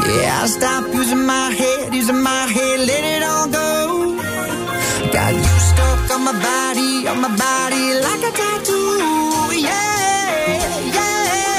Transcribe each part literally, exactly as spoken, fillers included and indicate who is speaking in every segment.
Speaker 1: Yeah, I stopped using my head, using my head, let it all go. Got you stuck on my body, on my body like a tattoo. Yeah, yeah.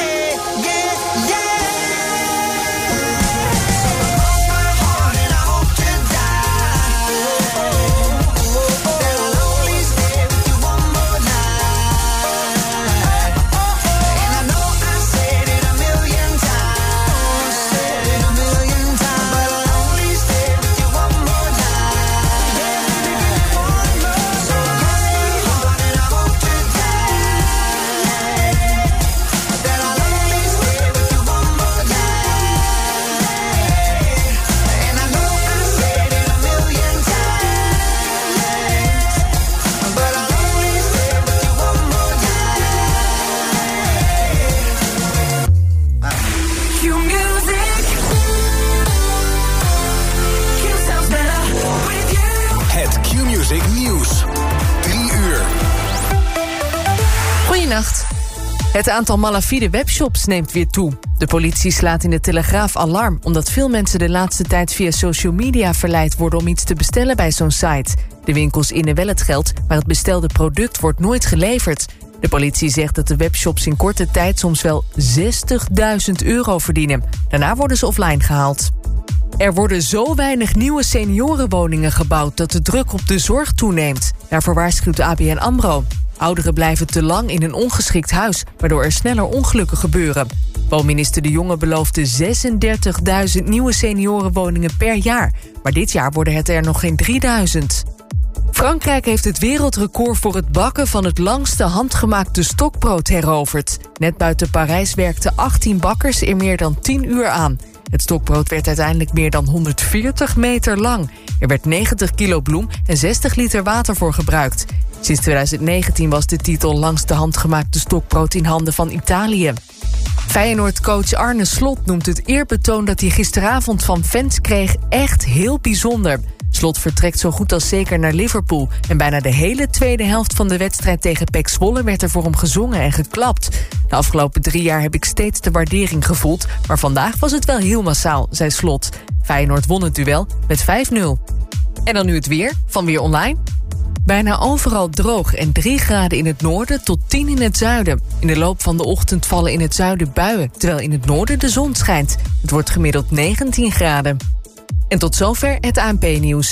Speaker 2: Het aantal malafide webshops neemt weer toe. De politie slaat in de Telegraaf alarm, omdat veel mensen de laatste tijd via social media verleid worden om iets te bestellen bij zo'n site. De winkels innen wel het geld, maar het bestelde product wordt nooit geleverd. De politie zegt dat de webshops in korte tijd soms wel zestigduizend euro verdienen. Daarna worden ze offline gehaald. Er worden zo weinig nieuwe seniorenwoningen gebouwd dat de druk op de zorg toeneemt. Daarvoor waarschuwt de A B N AMRO. Ouderen blijven te lang in een ongeschikt huis, waardoor er sneller ongelukken gebeuren. Woonminister De Jonge beloofde zesendertigduizend nieuwe seniorenwoningen per jaar. Maar dit jaar worden het er nog geen drieduizend. Frankrijk heeft het wereldrecord voor het bakken van het langste handgemaakte stokbrood heroverd. Net buiten Parijs werkten achttien bakkers er meer dan tien uur aan. Het stokbrood werd uiteindelijk meer dan honderdveertig meter lang. Er werd negentig kilo bloem en zestig liter water voor gebruikt. Sinds twintig negentien was de titel langste handgemaakte stokbrood in handen van Italië. Feyenoord-coach Arne Slot noemt het eerbetoon dat hij gisteravond van fans kreeg echt heel bijzonder. Slot vertrekt zo goed als zeker naar Liverpool. En bijna de hele tweede helft van de wedstrijd tegen P E C Zwolle werd er voor hem gezongen en geklapt. De afgelopen drie jaar heb ik steeds de waardering gevoeld, maar vandaag was het wel heel massaal, zei Slot. Feyenoord won het duel met vijf nul. En dan nu het weer van Weer Online. Bijna overal droog en drie graden in het noorden tot tien in het zuiden. In de loop van de ochtend vallen in het zuiden buien, terwijl in het noorden de zon schijnt. Het wordt gemiddeld negentien graden. En tot zover het A N P-nieuws.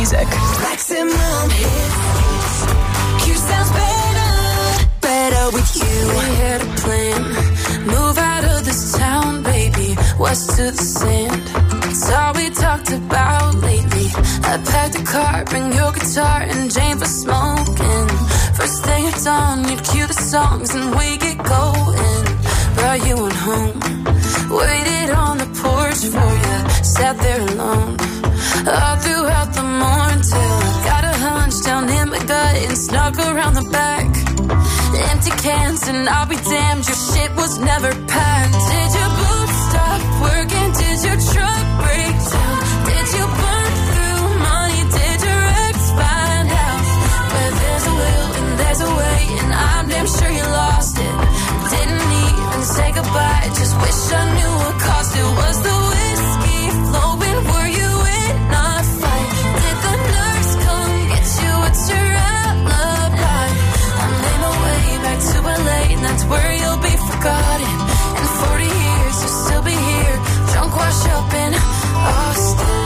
Speaker 3: music.
Speaker 1: Maximum hits. Q sounds better, better with you.
Speaker 4: We had a plan, move out of this town, baby, west to the sand. It's all we talked about lately. I packed a car, bring your guitar and Jane for smoking. First thing at dawn, you'd cue the songs and we get going. Brought you on home, waited on the porch for you, sat there alone all throughout the morning till I got a hunch down in my gut and snuck around the back. Empty cans and I'll be damned, your shit was never packed. Did your boots stop working? Did your truck break down? Did you burn through money? Did your ex find out? Where there's a will and there's a way, and I'm damn sure you lost it. Didn't even say goodbye, just wish I knew what cost it. Was the whiskey flowing? Were you in a fight? Did the nurse come get you? What's your alibi? I made my way back to L A, and that's where you'll be forgotten. In forty years, you'll still be here, drunk, wash up in Austin.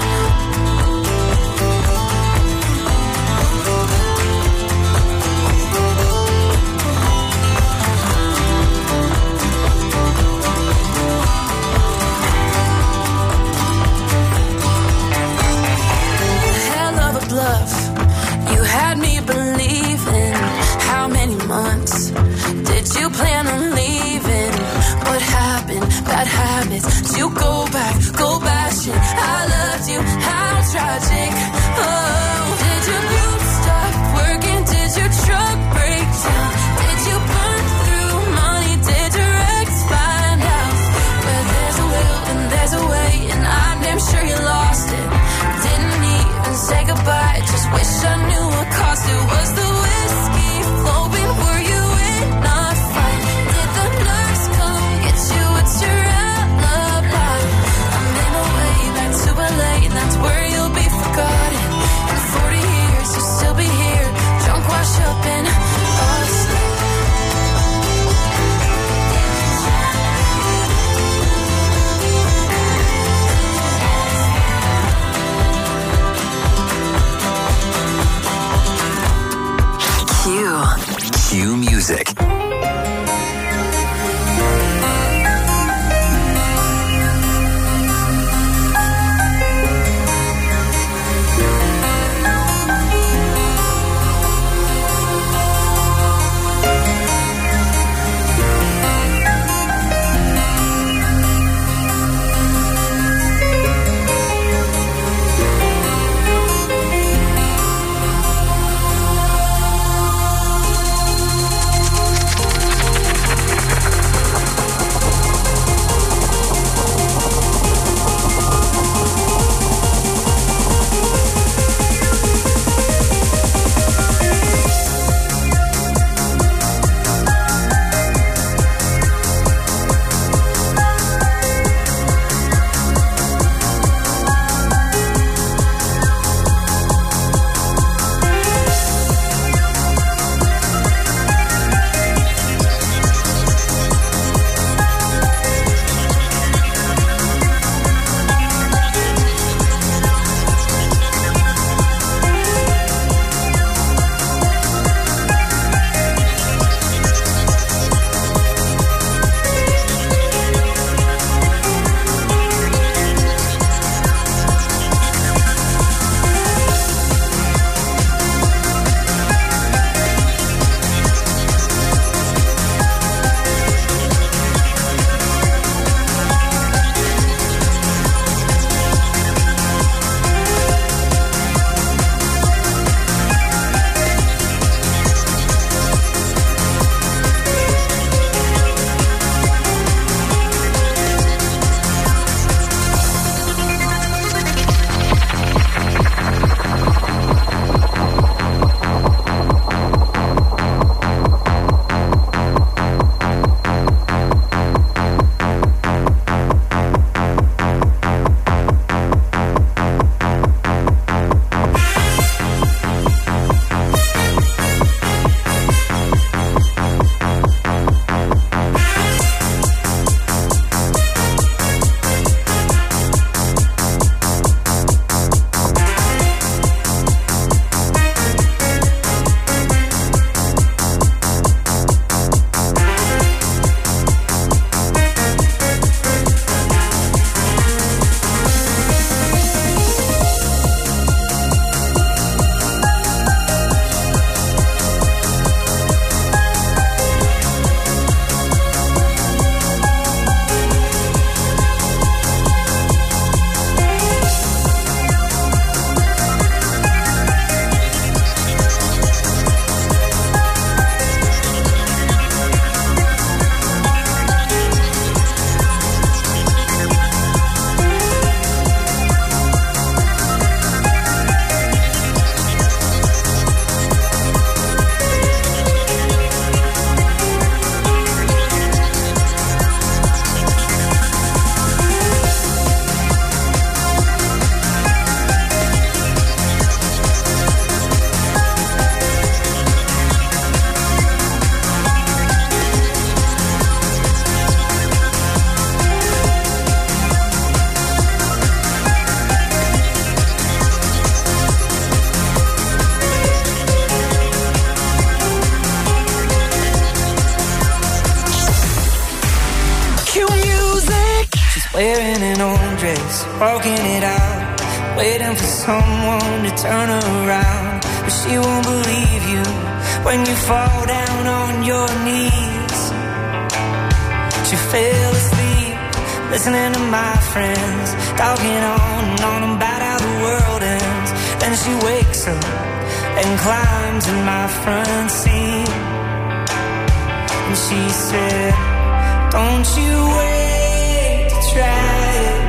Speaker 4: Bluff. You had me believing. How many months did you plan on leaving? What happened? Bad habits. Did you go back? Go bashing. I loved you. How tragic. Oh, did your boots stop working? Did your truck break down? Did you burn through money? Did your ex find out? Where there's a will and there's a way, and I'm damn sure you lost it. Didn't even say goodbye, just wish I knew what cost it. Was the whiskey flowing? Were you in a fight? Did the nurse come get you? What's your alibi? I made my way back to L A, and that's where you'll be forgotten.
Speaker 1: wearing an old dress, walking it out, waiting for someone to turn her around. But she won't believe you when you fall down on your knees. She fell asleep, listening to my friends, talking on and on about how the world ends. Then she wakes up and climbs in my front seat. And she said, don't you wait to try it.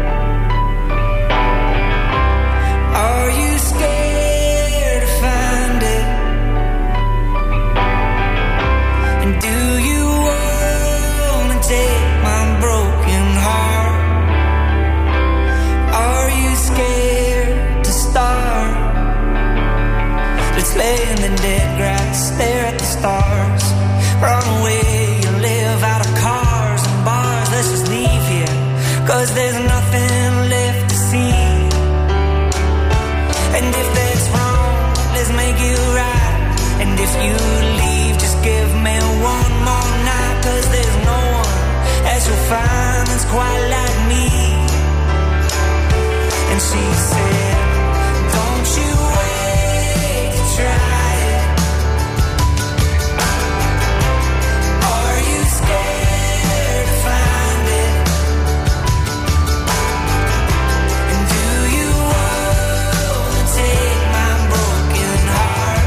Speaker 1: Are you scared to find it? And do you wanna take my broken heart? Are you scared to start? Let's lay in the dead grass, stare at the stars, run away and live out of cars and bars. Let's just leave here, cause there's nothing left to see. And if that's wrong, let's make it right. And if you leave, just give me one more night. Cause there's no one else you'll find that's quite like me. And she said, don't you wait to try it. Are you scared to find it? And do you wanna take my broken heart?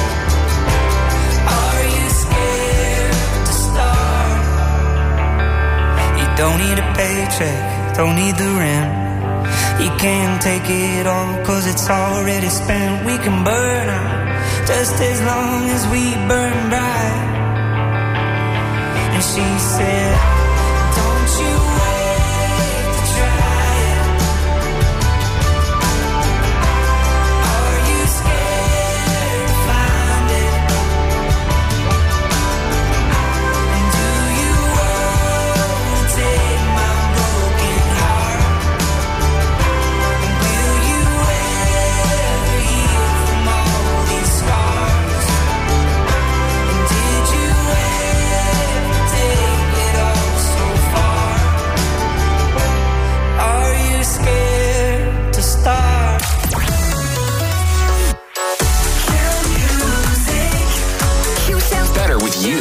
Speaker 1: Are you scared to start? You don't need a paycheck, don't need the rent. You can't take it all, cause it's already spent. We can burn out, just as long as we burn bright. And she said, don't you wait to try it. Are you scared to find it? And do you wanna take my broken heart? Will you ever heal from all these scars? And did you ever take it all so far? Are you scared to start?
Speaker 3: Better with you.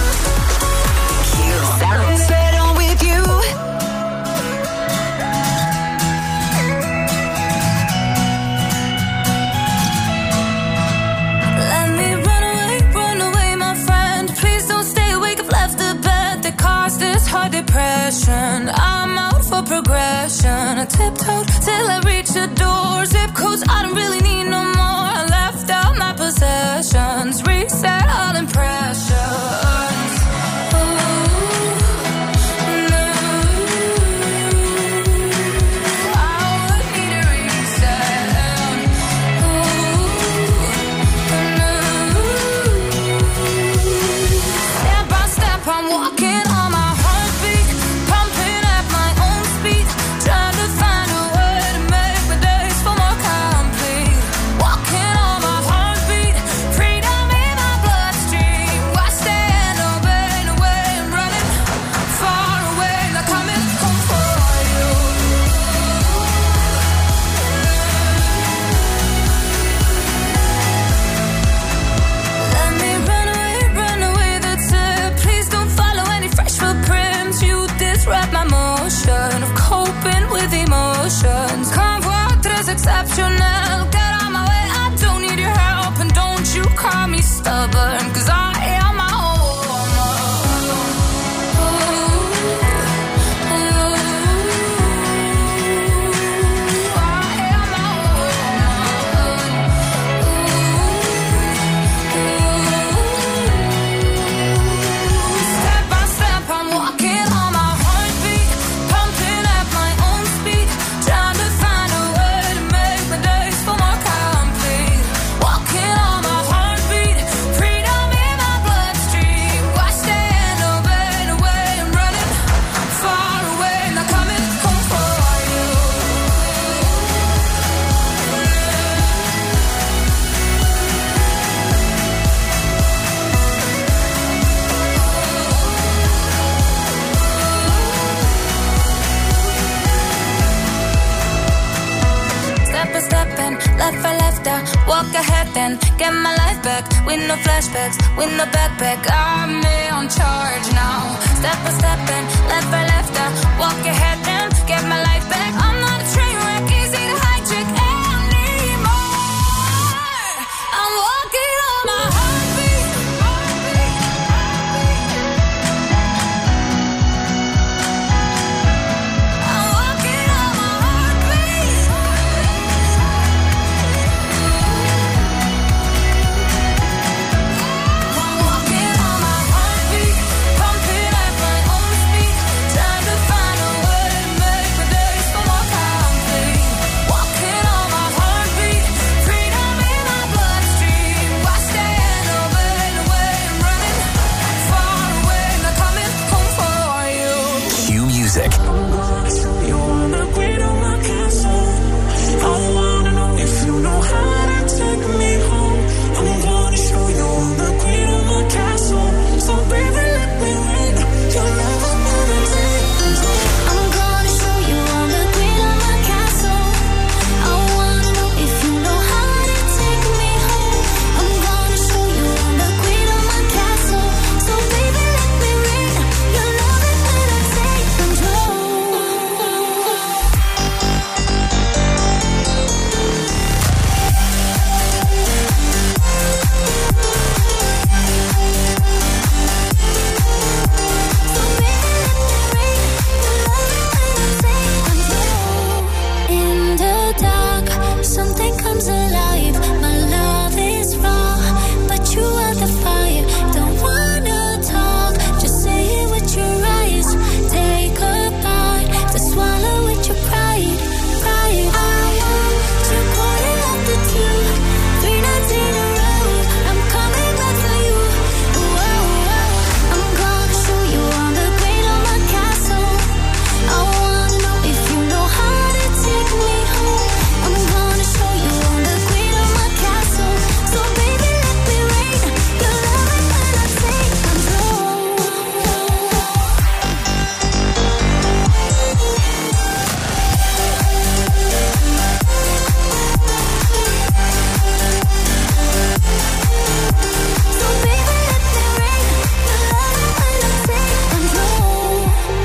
Speaker 4: Sounds better with you. Let me run away, run away, my friend. Please don't stay awake. I've left the bed that caused this hard depression. I'm out for progression. I tiptoed till I reached the door. Zip codes I don't really need no more. I left out my possessions. Reset all impressions. Step by step, I'm walking on my heartbeat, pumping at my own speed, trying to find a way to make my days feel more complete. Walking on my heartbeat, freedom in my bloodstream. Why stand then get my life back. With no flashbacks, with no backpack. I'm on charge now. Step by step and left by left out. Walk your head down, get my life back. I'm not a train wreck, easy to hijack anymore. I'm walking on my heartbeat. I'm walking on my heartbeat. I'm walking on my heartbeat, pumping at my own speed, trying to find a way to make the days go more complete. Walking on my heartbeat, freedom in my bloodstream. Watch the end of it, away and running far away, not coming home for you.
Speaker 3: Cue music.
Speaker 5: I'm gonna show you on the queen of my castle. I wanna know if you know how to take me home. I'm gonna show you on the queen of my castle. So baby, let me in. You'll never, never take control.
Speaker 4: I'm gonna show you on the queen of my castle. I wanna know if you know how to take me home. I'm gonna show you on the queen of my castle. So baby, let me in. You'll love it when I take control. In the dark, something comes alive. My love is raw, but you are the fire. Don't wanna talk, just say it with your eyes. Take a bite to swallow with your pride. Pride. I want to call it up to two, three nights in a row. I'm coming back for you. Whoa, whoa. I'm gonna show you on the queen of my castle. I wanna know if you know how to take me home. I'm gonna show you on the queen of my castle. So baby, let me rain. Your love it when I take control. So baby, let me rain. Your love it when I take control.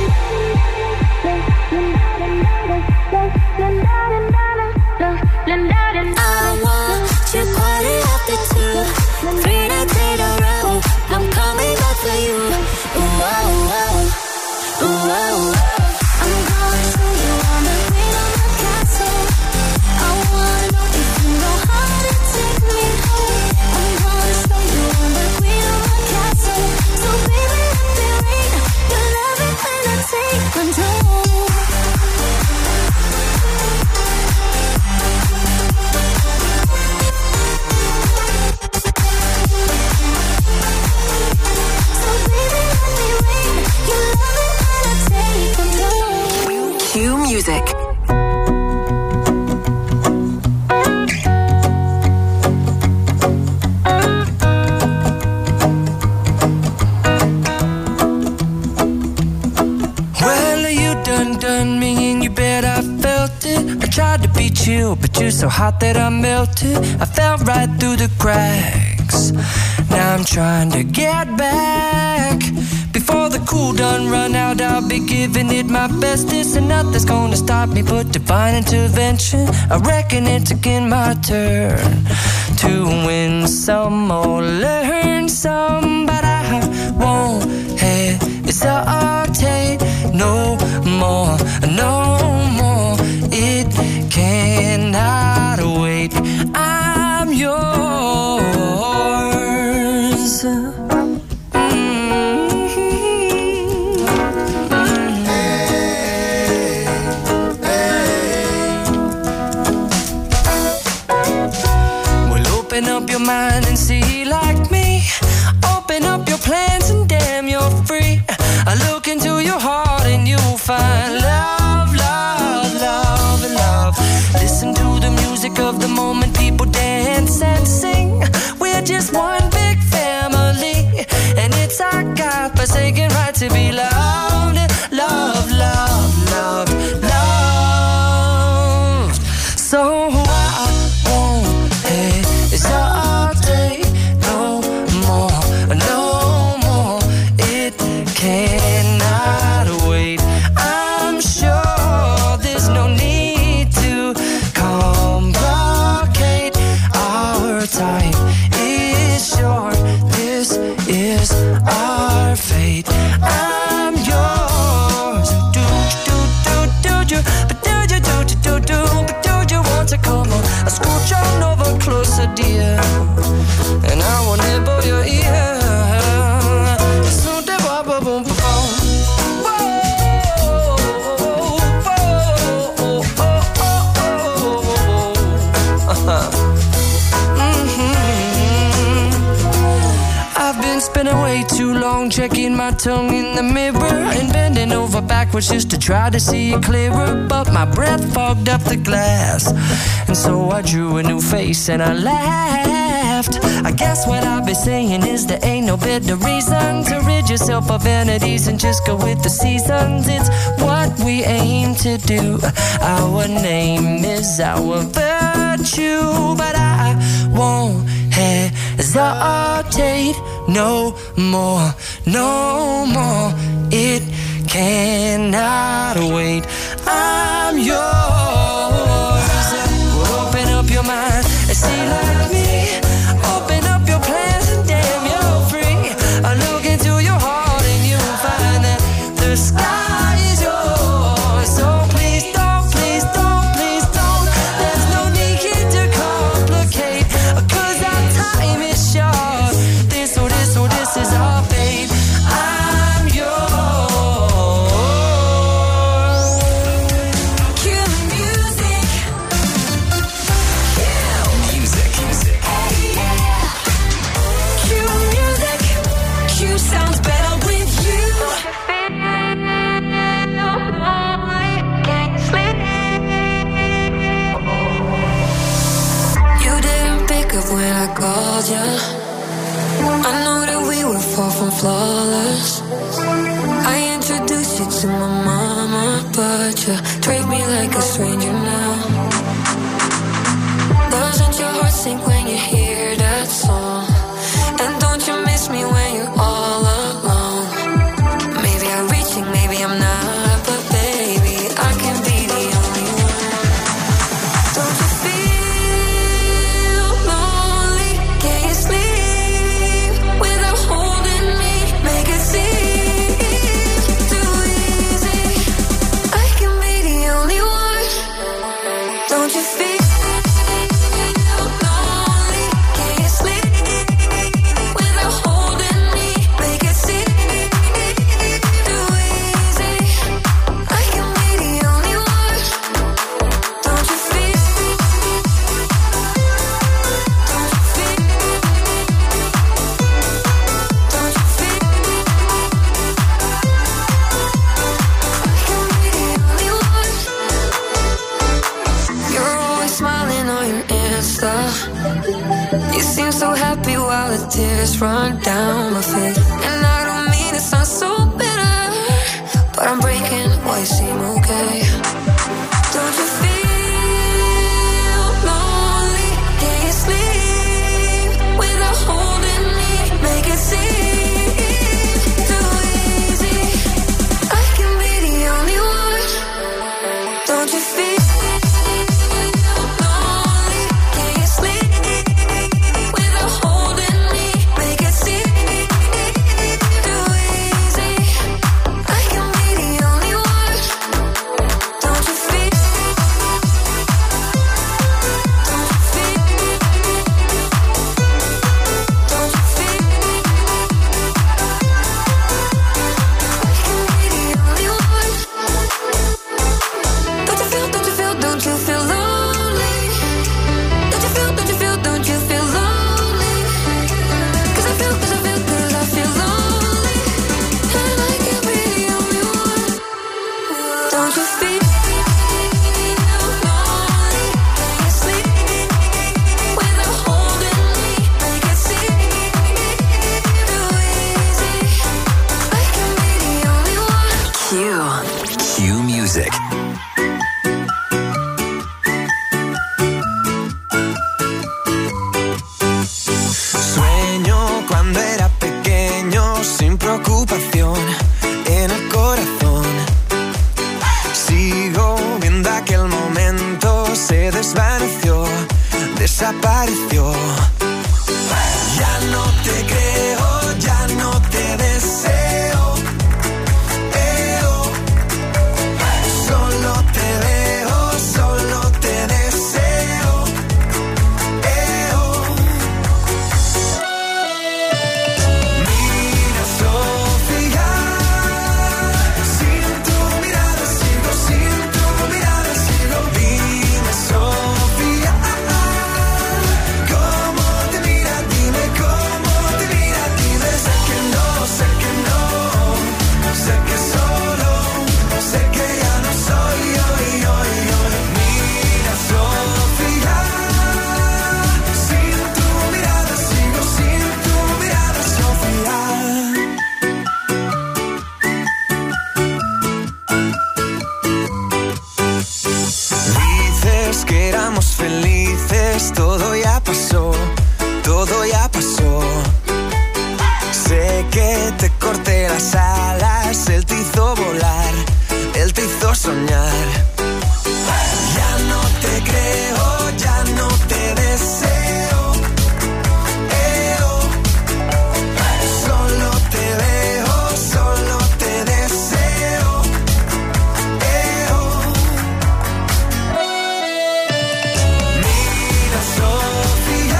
Speaker 4: I want you party after two, three nights in a row. I'm coming back for you. Ooh, oh, oh. Ooh, oh, oh. I'm gonna show you on the queen of my castle. I wanna know if you know how to take me home. I'm gonna show you on the queen of my castle. So baby, let me rain. You love it when I take control. So baby, let me rain. You love it when I take control.
Speaker 3: Cue music.
Speaker 5: Well, you done done me and you bet I felt it. I tried to be chill, but you're so hot that I melted. I fell right through the cracks. Now I'm trying to get back. Before the cool done run out, I'll be giving it my bestest, and nothing's gonna stop me but divine intervention. I reckon it's again my turn to win some or learn some, but I won't hesitate no more, no more. It cannot wait. I'm yours. Open up your mind and see like me. Open up your plans and damn, you're free. I look into your heart and you'll find love, love, love, and love. Listen to the music of the moment, people dance and sing. We're just one big family, and it's our God-forsaken right to be loved, love, love, love, loved. So I won't hesitate. wrong, checking my tongue in the mirror and bending over backwards just to try to see it clearer. But my breath fogged up the glass, and so I drew a new face and I laughed. I guess what I'll be saying is there ain't no better reason to rid yourself of vanities and just go with the seasons. It's what we aim to do. Our name is our virtue, but I won't hesitate no more, no more. It cannot wait. I'm yours. Open up your mind and see like me. Open up your plans and damn, you're free. I look into your heart and you'll find that the sky is yours. So please don't, please don't, please don't. There's no need here to complicate, 'cause our time is short. This, oh this, oh this is our fate. I'm yours. Cue music.
Speaker 3: Music. Music.
Speaker 4: Cue music. Cue sounds better with you. You didn't pick up when I called you. I know that we were far from flawless. I introduced you to my mama, but you treat me like a stranger now. Doesn't your heart sink when you hear that song? And don't you miss me when you're all alone? Maybe I'm reaching, maybe I'm not, but baby, I can be the only one. Don't you feel lonely? Can you sleep without holding me? Make it seem too easy. I can be the only one. Don't you feel lonely? Can you sleep without holding me? Make it seem too easy. I can be the only one. Don't you feel? Don't you feel? Don't you feel? I can be the only one. You're always smiling on your Insta. You seem so happy while the tears run down my face. And I don't mean to sound so bitter, but I'm breaking while you seem okay. Don't you feel lonely? Can you sleep without holding me? Make it seem too easy. I can be the only one. Don't you feel lonely? Can you sleep without holding me? Make it seem too easy. I can be the only one. Don't you feel? Don't you feel? Don't you feel? I can be the only one. Don't you feel? Don't you feel? Don't you feel lonely? Don't you feel? Don't you feel? Don't you feel lonely? 'Cause I feel, 'cause I feel, 'cause I feel lonely, and I can be the only one. Don't you feel lonely? Can you sleep without holding me? Make it seem too easy. I can be the only one.
Speaker 3: Cue. Cue music.
Speaker 1: Sueño cuando era pequeño, sin preocupación en el corazón. Sigo viendo aquel momento, se desvaneció, desapareció. Ya no te creo, ya no te deseo. Eo. Solo te veo, solo te deseo. Eo. Mira, Sofía, sin tu mirada sigo, sin tu mirada sigo. Dime, Sofía, ¿cómo te mira? Dime cómo te mira, dime.
Speaker 6: que te corté las alas, él te hizo volar, él te hizo soñar. Ya no te creo, ya no te deseo, eh, oh. Solo te veo, solo te deseo, eh, oh. Mira, Sofía,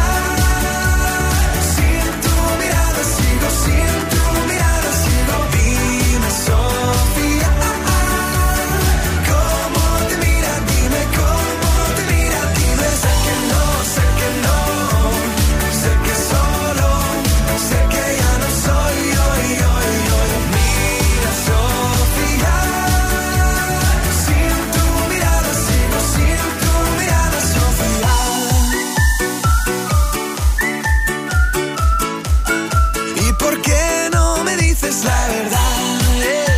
Speaker 6: sin tu mirada sigo, sin tu mirada sigo. Dime, Sofía, ¿cómo te mira? Dime cómo te mira, dime. Sé que no, sé que no, sé que solo, sé que ya no soy hoy, hoy, hoy. Mira, Sofía, sin tu mirada sigo, sin tu mirada, Sofía. ¿Y por qué no me dices la verdad? eh?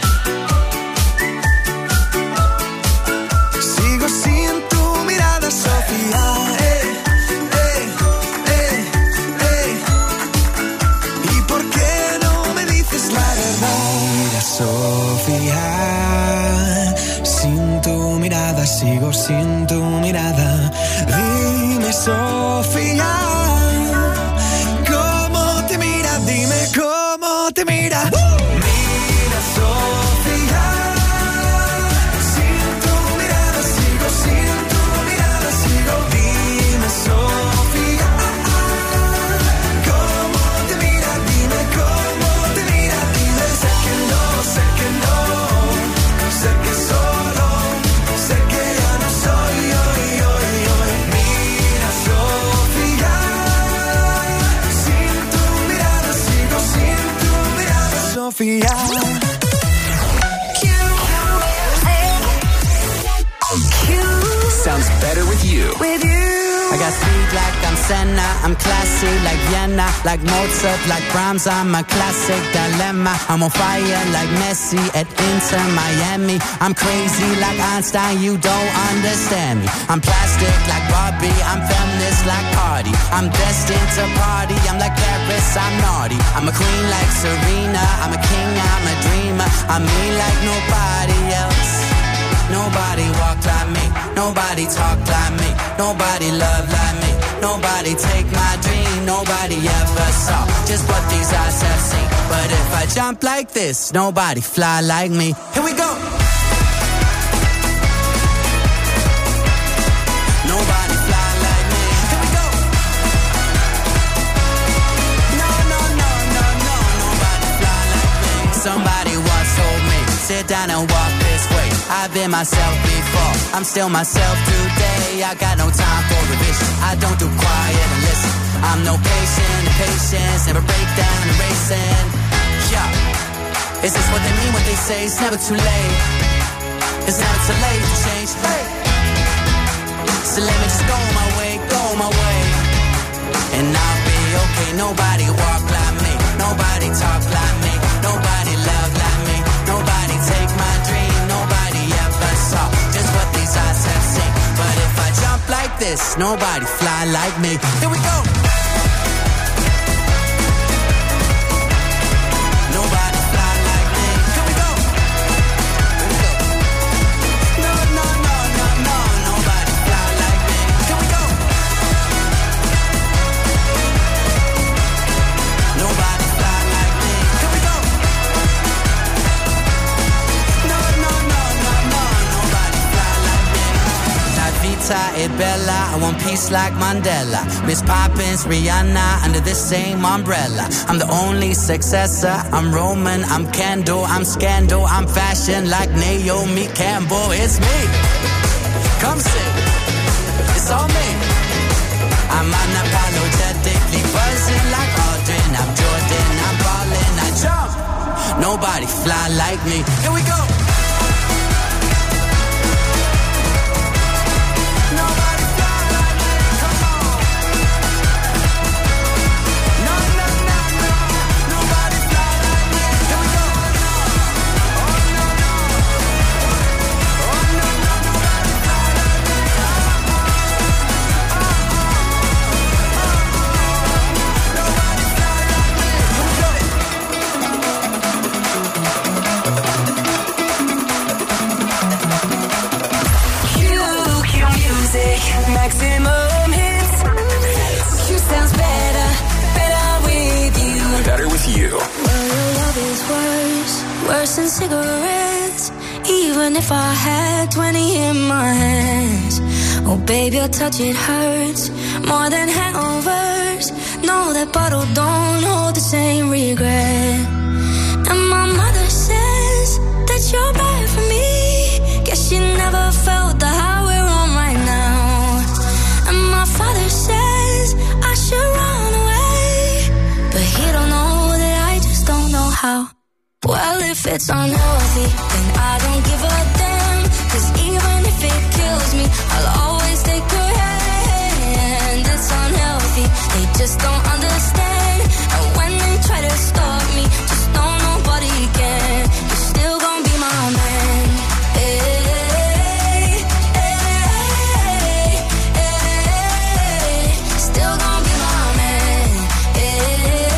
Speaker 6: Sigo sin tu mirada, Sofía. eh, eh, eh, eh. ¿Y por qué no me dices la verdad? Mira, Sofía, sin tu mirada sigo, sin tu mirada. Dime, Sofía, ¿cómo te mira? Dime cómo te mira. Mira, Sofía, sin tu mirada sigo, sin tu mirada sigo. Dime, Sofía, ¿cómo te mira? Dime cómo te mira, dime. Sé que no, sé que no, sé que solo, sé que ya no soy hoy, hoy, hoy. Mira, Sofía, sin tu mirada sigo, sin tu mirada, Sofía.
Speaker 3: Sounds better with you.
Speaker 7: With you. I got speed like I'm Senna, I'm classy like Vienna, like Mozart, like Brahms, I'm a classic dilemma. I'm on fire like Messi at Inter Miami. I'm crazy like Einstein, you don't understand me. I'm plastic like Barbie, I'm feminist like Cardi. I'm destined to party, I'm like Paris, I'm naughty. I'm a queen like Serena, I'm a king, I'm a dreamer. I'm me like nobody else. Nobody walk like me, nobody talk like me, nobody love like me, nobody take my dream, nobody ever saw just what these eyes have seen. But if I jump like this, nobody fly like me. Here we go. Nobody fly like me. Here we go. No, no, no, no, no, nobody fly like me. Somebody once told me, sit down and walk this way. I've been myself before, I'm still myself today. I got no time for revision, I don't do quiet and listen. I'm no patient, patience, never break down and racing. Yeah, is this what they mean when they say it's never too late? It's never too late to change. Hey, so let me just go my way, go my way, and I'll be okay. Nobody walk like me, nobody talk like me, nobody love like me, nobody take my dream, nobody ever saw just what these eyes have seen. But if I jump like this, nobody fly like me. Here we go. Nobody fly like me. Here we go. Here we go. No, no, no, no, no, nobody fly like me. Here we go. Nobody fly like me. Here we go. No, no, no, no, no, nobody fly like me. La vita è bella, I want peace like Mandela. Miss Poppins, Rihanna, under this same umbrella. I'm the only successor, I'm Roman, I'm Kendall, I'm Scandal, I'm fashion like Naomi Campbell. It's me, come see, it's all me. I'm unapologetically buzzing like Aldrin. I'm Jordan, I'm ballin', I jump. Nobody fly like me. Here we go. Nobody fly like me. Come on. No, no, no, no. Nobody fly like me. Here we go. Oh, no, no. Oh, no, no. Nobody fly like me. Oh, oh. Oh, oh. Oh, oh. Nobody fly like me. Here we go.
Speaker 4: worse, worse than cigarettes. Even if I had twenty in my hands. Oh baby, your touch, it hurts more than hangovers. No, that bottle don't hold the same regret. And my mother says that you're bad for me. Guess she never felt the high we're on right now. And my father says I should run away, but he don't know that I just don't know how. Well, if it's unhealthy, then I don't give a damn. Cause even if it kills me, I'll always take your hand. It's unhealthy, they just don't understand. And when they try to stop me, just know nobody can. You're still gonna be my man. Hey, hey, hey, still gonna be my man. Hey,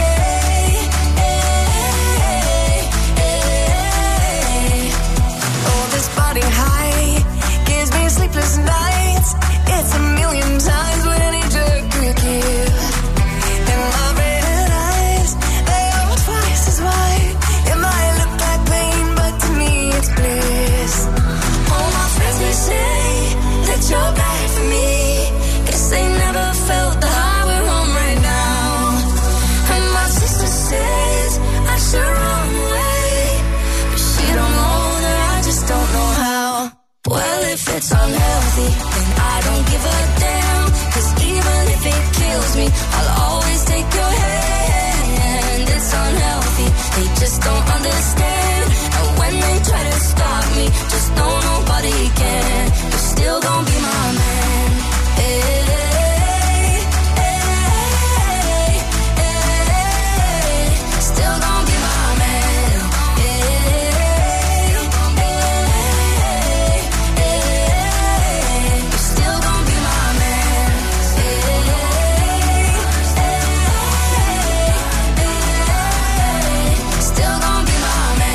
Speaker 4: high gives me sleepless nights. It's a million times what any drug could give. And my red eyes, they are twice as wide. It might look like pain, but to me it's bliss. All my friends, they say that you're bad for me. Guess they never felt the high we're on right now. And my sister says I should run away, but she don't know that I just don't know how. Well, if it's unhealthy, then I don't give a damn. Cause even if it kills me, I'll always take your hand. It's unhealthy, they just don't understand. And when they try to stop me, just know nobody can. You're still gonna be my man. Hey, hey, hey, still gonna be my man. Still gonna be my man.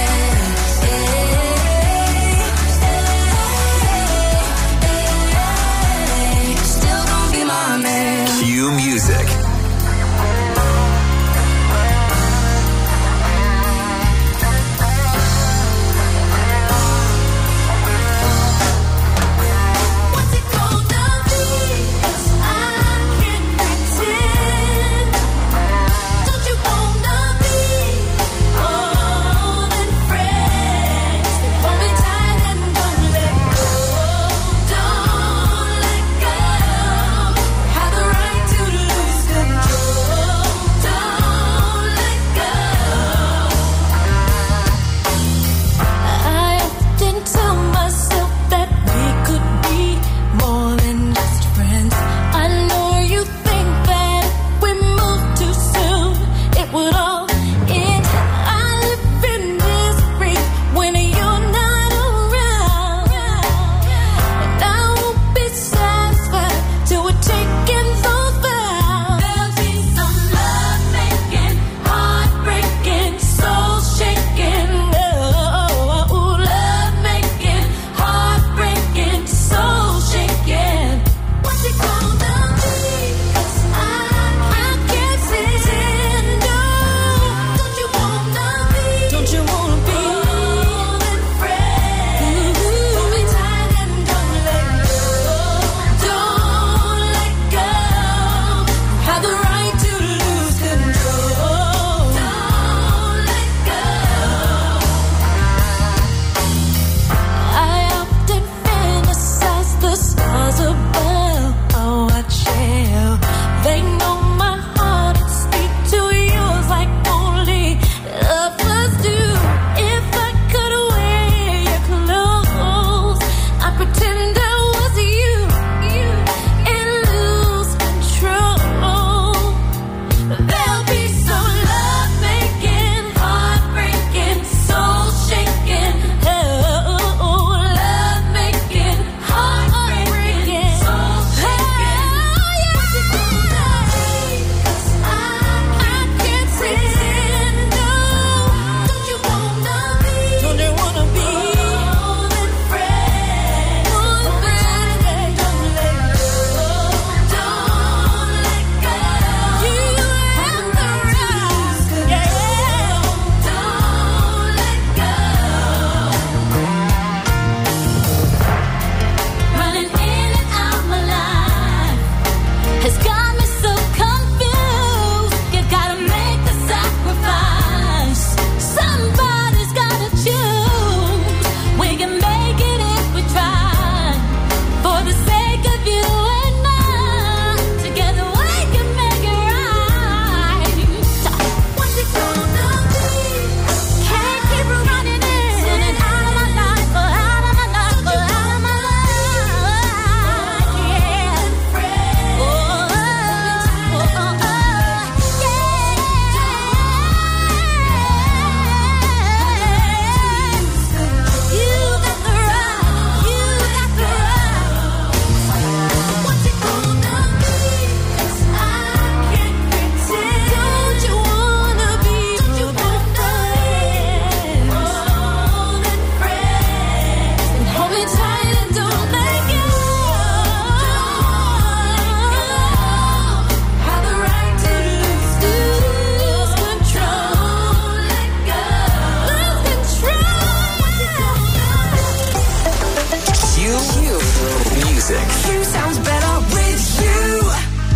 Speaker 3: Music.
Speaker 6: Q sounds better with you.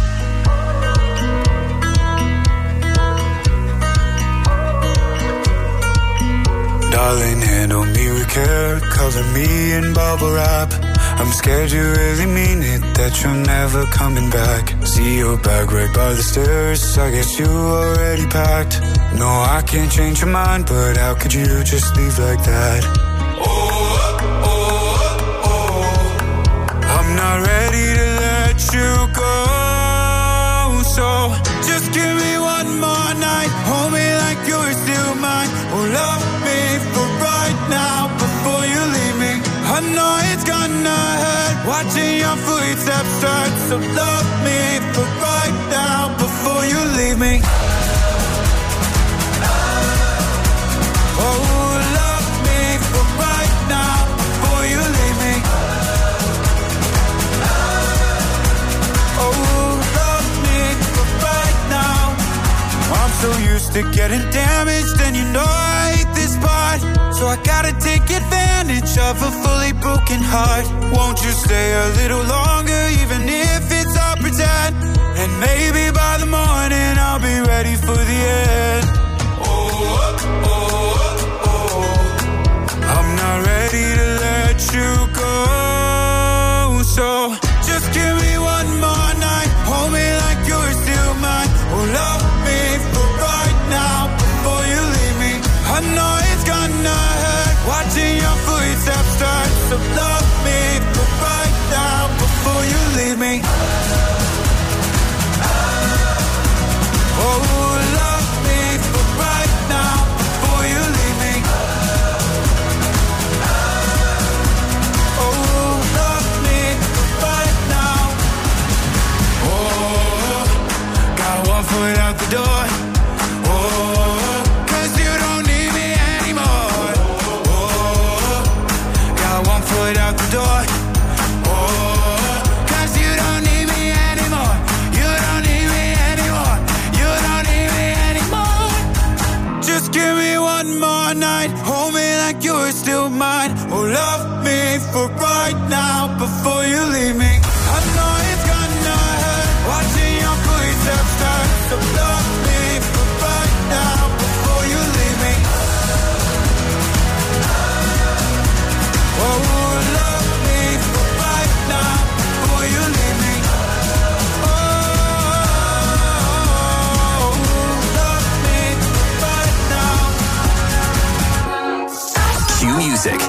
Speaker 8: Darling, handle me with care, cover me in bubble wrap. I'm scared you really mean it, that you're never coming back. See your bag right by the stairs, I guess you already packed. No, I can't change your mind, but how could you just leave like that? Oh, oh, oh, I'm not ready to let you go. So just give me one more night, hold me like you're still mine. Oh, love me for right now before you leave me. I know it's gonna hurt watching your footsteps start. So love me for right now before you leave me. Oh, love me for right now before you leave me. Oh, love me for right now. I'm so used to getting damaged, and you know I hate this part. So I gotta take advantage of a fully broken heart. Won't you stay a little longer, even if it's all pretend? And maybe by the morning I'll be ready for the end. Oh, oh, oh, oh. I'm not ready to let you go. So just give me one more night, hold me like you're still mine. Oh, love me for right now before you leave me. I know it's gonna hurt watching your footsteps start. So love me for right now before you leave me. Oh, love me for right now before you leave me. Oh, love me for right now. Oh, got one foot out the door. Oh, 'cause you don't need me anymore. Oh, got one foot out the door. Oh, 'cause you don't need me anymore. You don't need me anymore. You don't need me anymore. Just give me one more night, hold me like you're still mine. Oh, love me for right now before you leave me. I know it's gonna hurt watching your footsteps start. So love me for right now before you leave me. Oh, love me for right now before you leave me. Oh, love me for right now.
Speaker 3: Q Music.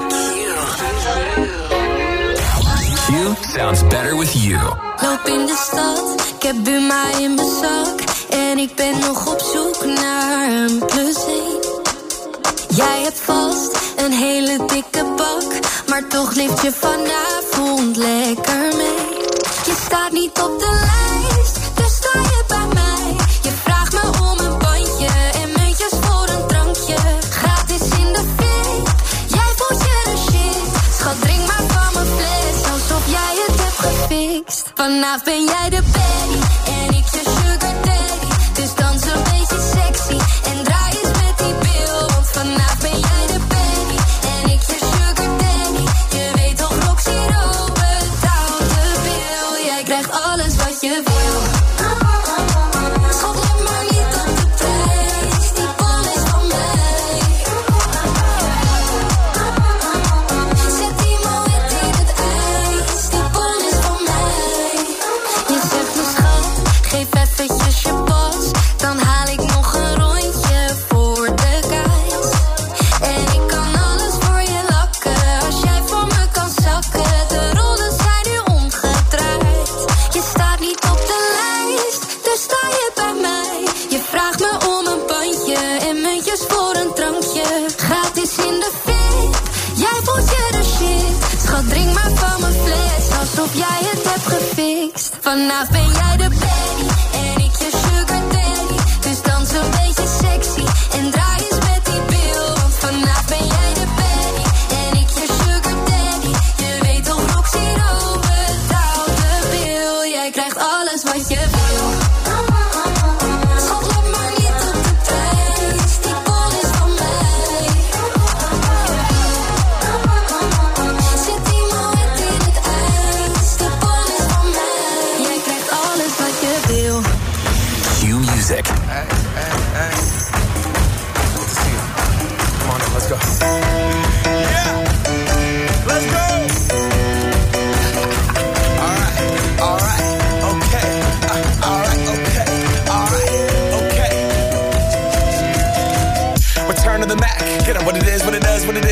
Speaker 3: Q sounds better with you.
Speaker 4: Loop in de stad, ik heb Buma in mijn zak. En ik ben nog op zoek naar een plus één. Jij hebt vast een hele dikke bak, maar toch leeft je vanavond lekker mee. Je staat niet op de lijst, dus sta je bij mij. Je vraagt me om een bandje en muntjes voor een drankje. Gratis in de vape, jij voelt je de shit. Schat, drink maar van mijn fles, alsof jij het hebt gefixt. Vanavond ben jij de baddie en ik je sugar daddy. Dus dans een beetje sexy en draai eens met die bil. Want vanavond ben jij de baddie en ik je sugar daddy. Je weet toch, Roxy Rowe betaalt de bil. Jij krijgt alles wat je wil. Schat, let maar niet op de prijs, die bal is van mij. Zet die moed in het ijs, die bal is van mij. Je zegt me schat, geef eventjes je pas, dan haal ik nog een rondje voor de guys. En ik kan alles voor je lakken, als jij voor me kan zakken. De rollen zijn nu omgedraaid. Je staat niet op de lijst, dus sta je bij mij. Je vraagt me om een bandje en muntjes voor een drankje. Gratis in de vape, jij voelt je de shit. Schat, drink maar van mijn fles, alsof jij het hebt gefixt. Vanavond ben jij de baddie en ik je sugar daddy. Dus dans een beetje sexy en draai eens met die bil. Want vanavond ben jij de baddie en ik je sugar daddy. Je weet toch, Roxy Rowe betaalt de bil. Jij krijgt alles wat je wil. Schat, let maar niet op de prijs, die bal is van mij. Zet die moed in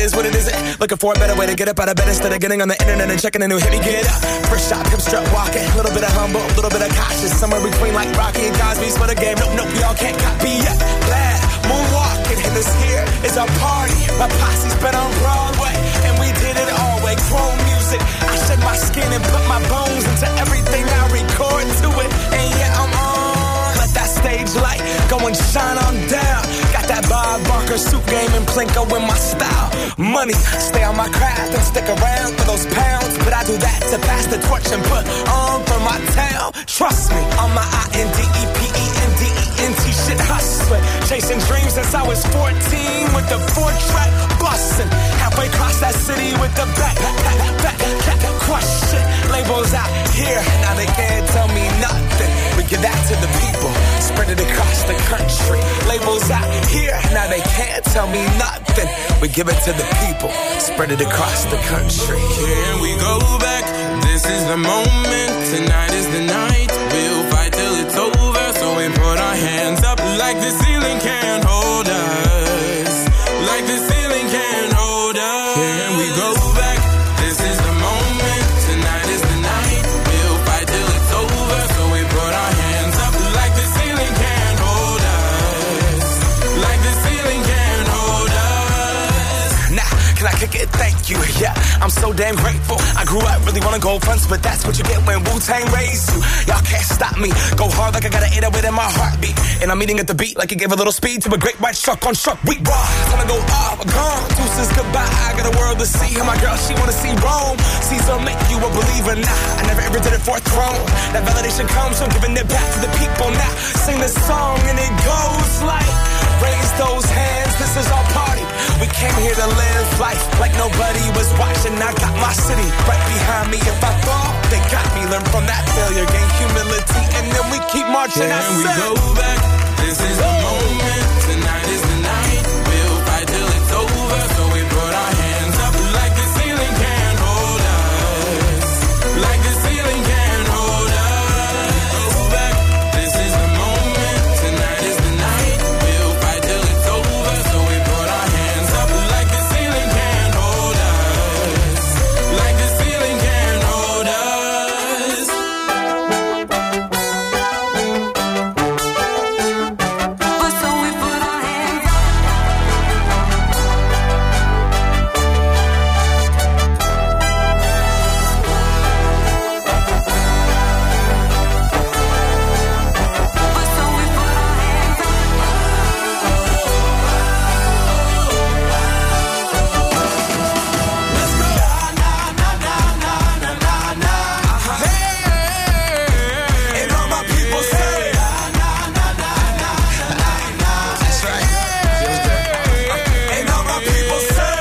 Speaker 9: is what it isn't. Looking for a better way to get up out of bed instead of getting on the internet and checking a new hit. Me get up, first shot, hip strut walking. A little bit of humble, a little bit of cautious. Somewhere between like Rocky and Cosby's for the game. Nope, nope, we all can't copy yet. Glad moonwalking, and this here is our party. My posse's been on Broadway, and we did it all way. Chrome music, I shed my skin and put my bones into everything I record to it. And yeah, I'm on. Let that stage light go and shine on down. Got that Bob Barker suit game and Plinko in my style. Money, stay on my craft and stick around for those pounds. But I do that to pass the torch and put on for my town. Trust me, on my I N D E P E N D E N T shit hustling. Chasing dreams since I was fourteen with the four track bustin'. Halfway across that city with the back, back, back, back, back, crush shit. Labels out here, now they can't tell me nothing. We give that to the people, spread it across the country. Labels out here, now they can't tell me nothing. We give it to the people, spread it across the country.
Speaker 10: Can we go back? This is the moment, tonight is the night. We'll fight till it's over, so we put our hands up like the ceiling can't hold us. Like the ceiling can't hold us. Can we go back? This is the moment, tonight is the night. We'll fight till it's over, so we put our hands up like the ceiling can't hold us. Like the ceiling can't hold us.
Speaker 9: Nah, can I kick it? Thank you, yeah, I'm so damn grateful. I grew up really wanna go fronts, but that's what you get when Wu-Tang raised you. Y'all can't stop me, go hard like I got an eight oh eight in my heartbeat. And I'm eating at the beat like it gave a little speed to a great white shark on shark. We raw, time to go off, gone. Deuces goodbye, I got a world to see. And my girl, she wanna see Rome. Caesar make you a believer, nah, I never ever did it for a throne. That validation comes from giving it back to the people. Now, sing this song and it goes like, raise those hands, this is our party. We came here to live life like nobody was watching. I got my city right behind me. If I fall, they got me. Learn from that failure, gain humility, and then we keep marching.
Speaker 10: Can we go back? This is the moment. Tonight is the night. We'll fight till it's over. So we put our hands up like the ceiling can't hold us. Like the ceiling can't hold us. Go back. This is the moment. Tonight is the night. We'll fight till it's over. So we put our hands up like the ceiling can't hold us. Like the ceiling can't hold us. But so we put our hands up. But so we put our hands up.
Speaker 9: Let's go. Hey, and all my people say, that's right. And all my people say,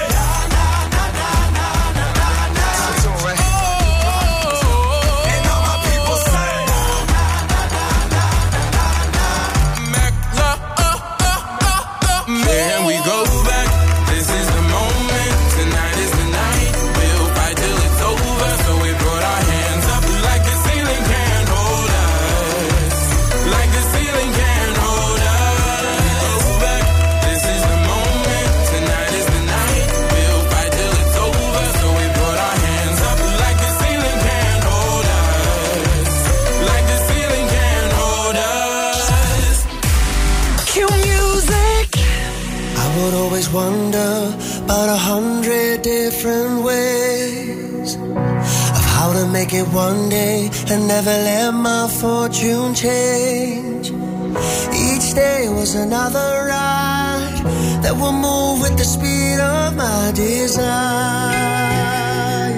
Speaker 9: and all my people say,
Speaker 10: Can we go back? This is the moment. Tonight is the night. We'll fight till it's over. So we put our hands up like the ceiling can't hold us. Like the ceiling can't hold us. Go back. This is the moment. Tonight is the night. We'll fight till it's over. So we put our hands up like the ceiling can't hold us. Like the ceiling can't hold us.
Speaker 1: Cue music.
Speaker 6: I would always wonder about a hundred different ways of how to make it one day and never let my fortune change. Each day was another ride that will move with the speed of my desire.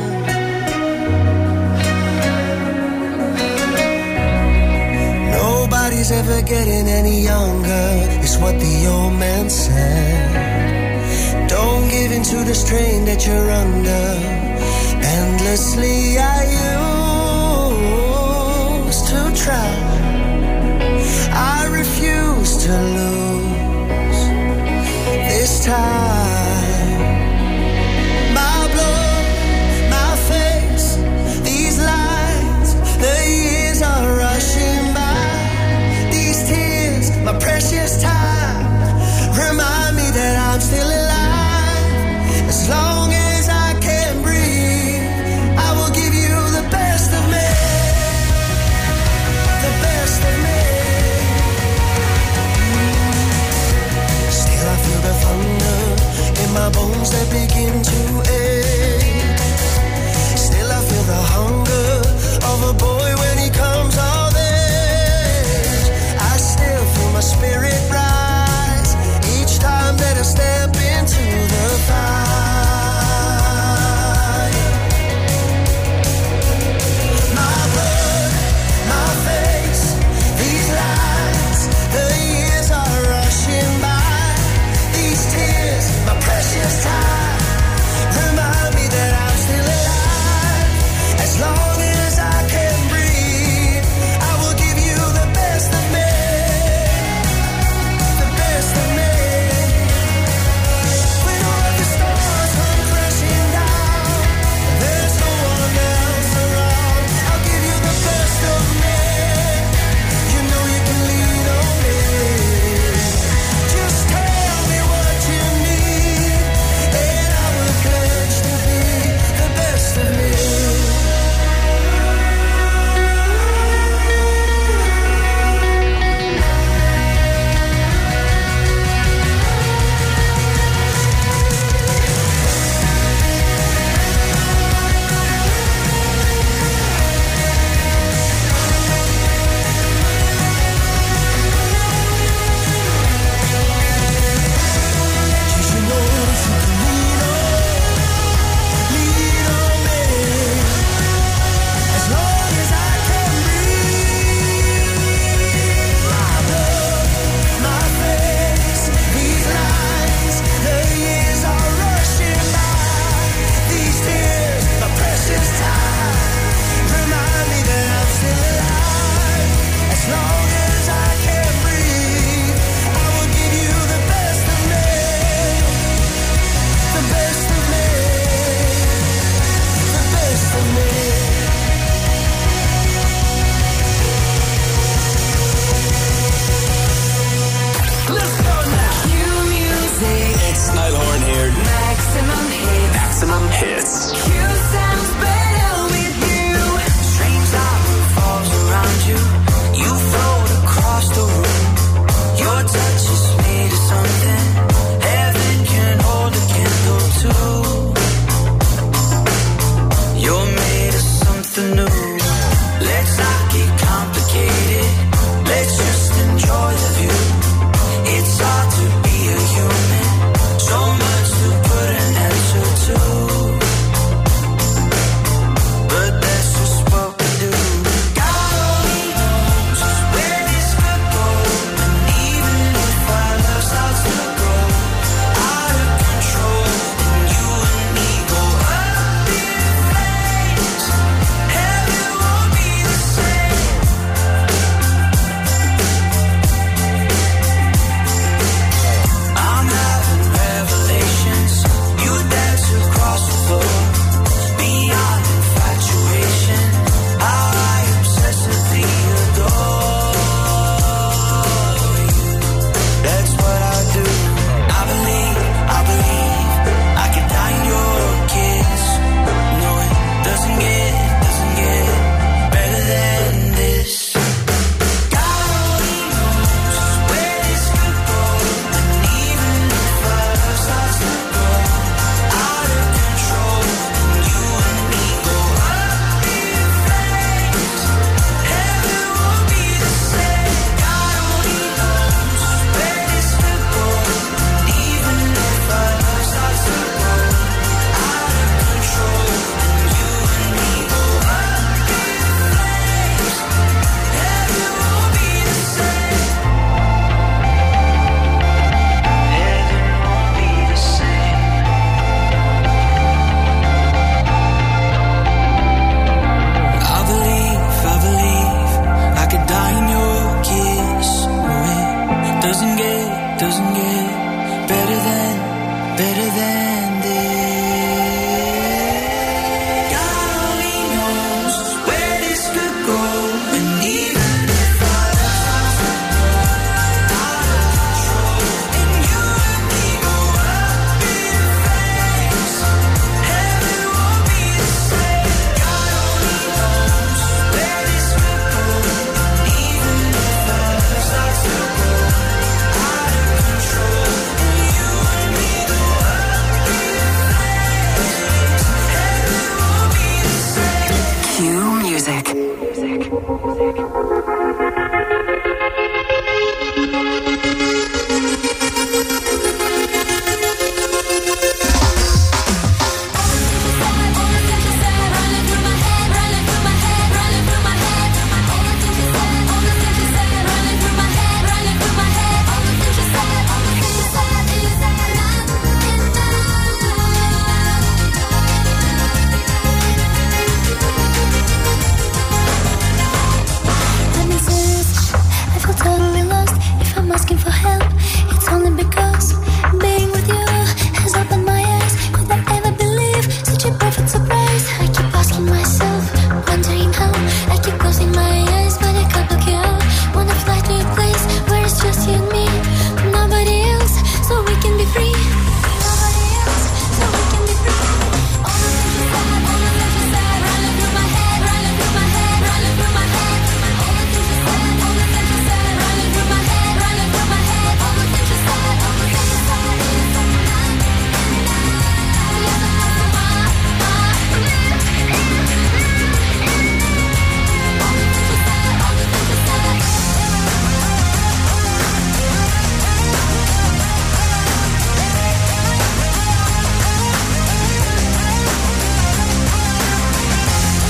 Speaker 6: Nobody's ever getting any younger, is what the old man said. Don't give in to the strain that you're under. Endlessly I used to try. I refuse to lose this time. My blood, my face, these lines, the years are rushing by. These tears, my precious time, remind me that I'm still alive. As long
Speaker 5: doesn't get better than, better than this. God only knows where this could go, and even if our love starts to go out of control, and you and me go up in flames, heaven won't be the same. God only knows where this could go, and even if our love starts to go out of control, and you and me go up in flames, heaven won't be the same.
Speaker 11: Cue music.